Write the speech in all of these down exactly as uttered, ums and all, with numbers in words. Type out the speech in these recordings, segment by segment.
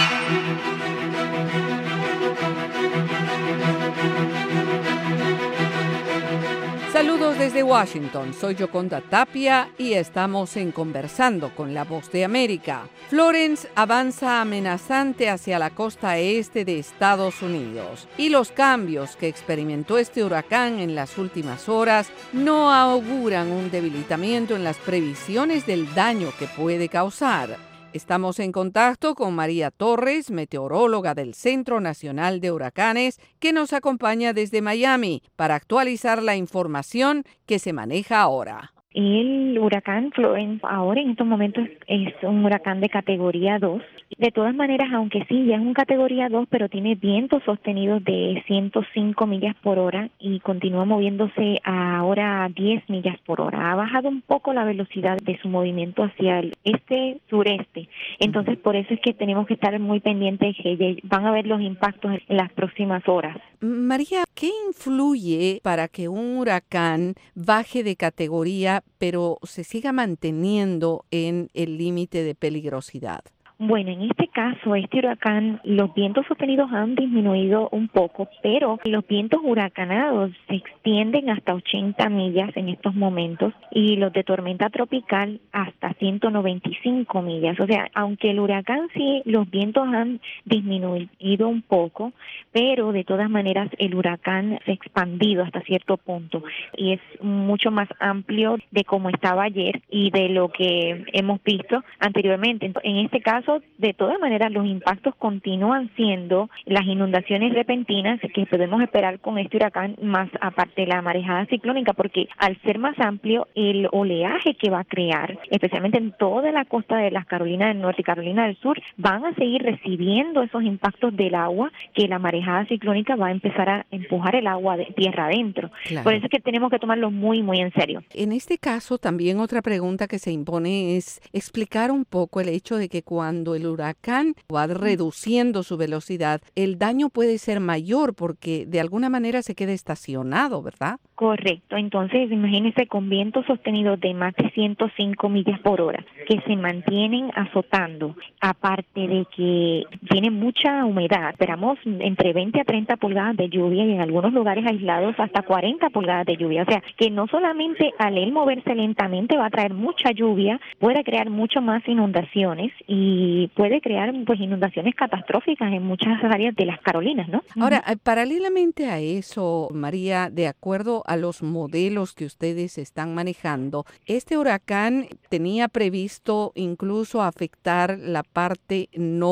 Saludos desde Washington, soy Yoconda Tapia y estamos en Conversando con la Voz de América. Florence avanza amenazante hacia la costa este de Estados Unidos y los cambios que experimentó este huracán en las últimas horas no auguran un debilitamiento en las previsiones del daño que puede causar. Estamos en contacto con María Torres, meteoróloga del Centro Nacional de Huracanes, que nos acompaña desde Miami para actualizar la información que se maneja ahora. El huracán Florence ahora en estos momentos es un huracán de categoría dos. De todas maneras, aunque sí, ya es un categoría dos, pero tiene vientos sostenidos de ciento cinco millas por hora y continúa moviéndose a ahora a diez millas por hora. Ha bajado un poco la velocidad de su movimiento hacia el este-sureste. Entonces, por eso es que tenemos que estar muy pendientes que van a ver los impactos en las próximas horas. María, ¿qué influye para que un huracán baje de categoría pero se siga manteniendo en el límite de peligrosidad? Bueno, en este caso, este huracán, los vientos sostenidos han disminuido un poco, pero los vientos huracanados se extienden hasta ochenta millas en estos momentos y los de tormenta tropical hasta ciento noventa y cinco millas. O sea, aunque el huracán sí, los vientos han disminuido un poco, pero de todas maneras el huracán se ha expandido hasta cierto punto y es mucho más amplio de como estaba ayer y de lo que hemos visto anteriormente. En este caso, de todas maneras, los impactos continúan siendo las inundaciones repentinas que podemos esperar con este huracán, más aparte de la marejada ciclónica, porque al ser más amplio, el oleaje que va a crear, especialmente en toda la costa de las Carolinas del Norte y Carolina del Sur, van a seguir recibiendo esos impactos del agua que la marejada ciclónica va a empezar a empujar el agua de tierra adentro. Claro. Por eso es que tenemos que tomarlo muy, muy en serio. En este caso, también otra pregunta que se impone es explicar un poco el hecho de que cuando Cuando el huracán va reduciendo su velocidad, el daño puede ser mayor porque de alguna manera se queda estacionado, ¿verdad? Correcto. Entonces, imagínense con vientos sostenidos de más de ciento cinco millas por hora que se mantienen azotando, aparte de que tiene mucha humedad. Esperamos entre veinte a treinta pulgadas de lluvia y en algunos lugares aislados hasta cuarenta pulgadas de lluvia. O sea, que no solamente al él moverse lentamente va a traer mucha lluvia, puede crear mucho más inundaciones y y puede crear pues inundaciones catastróficas en muchas áreas de las Carolinas, ¿no? Ahora, uh-huh. paralelamente a eso, María, de acuerdo a los modelos que ustedes están manejando, este huracán tenía previsto incluso afectar la parte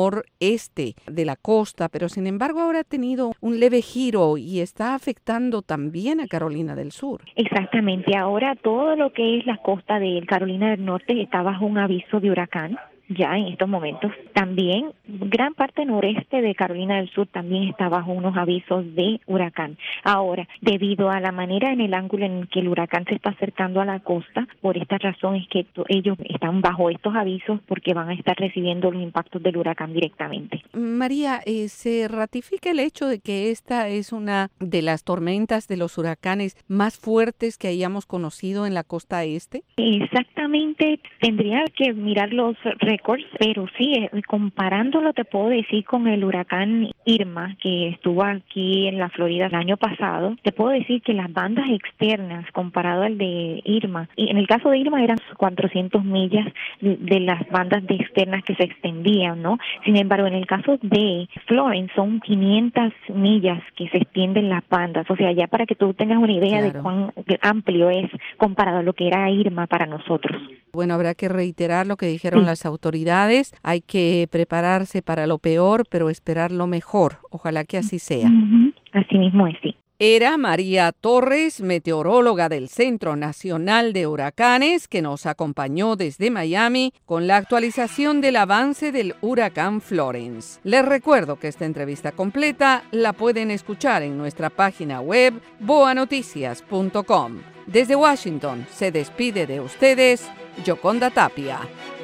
noreste de la costa, pero sin embargo ahora ha tenido un leve giro y está afectando también a Carolina del Sur. Exactamente, ahora todo lo que es la costa de Carolina del Norte está bajo un aviso de huracán. Ya en estos momentos. También gran parte noreste de Carolina del Sur también está bajo unos avisos de huracán. Ahora, debido a la manera en el ángulo en que el huracán se está acercando a la costa, por esta razón es que to- ellos están bajo estos avisos porque van a estar recibiendo los impactos del huracán directamente. María, eh, ¿se ratifica el hecho de que esta es una de las tormentas de los huracanes más fuertes que hayamos conocido en la costa este? Exactamente, tendría que mirar los récords, pero sí, eh, comparándolo te puedo decir con el huracán Irma, que estuvo aquí en la Florida el año pasado, te puedo decir que las bandas externas comparado al de Irma, y en el caso de Irma eran cuatrocientas millas de, de las bandas de externas que se extendían, ¿no? Sin embargo, en el caso de Florence son quinientas millas que se extienden las bandas, o sea, ya para que tú tengas una idea claro. de cuán amplio es comparado a lo que era Irma para nosotros. Bueno, habrá que reiterar lo que dijeron sí. las autoridades. Hay que prepararse para lo peor, pero esperar lo mejor. Ojalá que así sea. Uh-huh. Así mismo es, sí. Era María Torres, meteoróloga del Centro Nacional de Huracanes, que nos acompañó desde Miami con la actualización del avance del huracán Florence. Les recuerdo que esta entrevista completa la pueden escuchar en nuestra página web boa noticias punto com. Desde Washington se despide de ustedes Yoconda Tapia.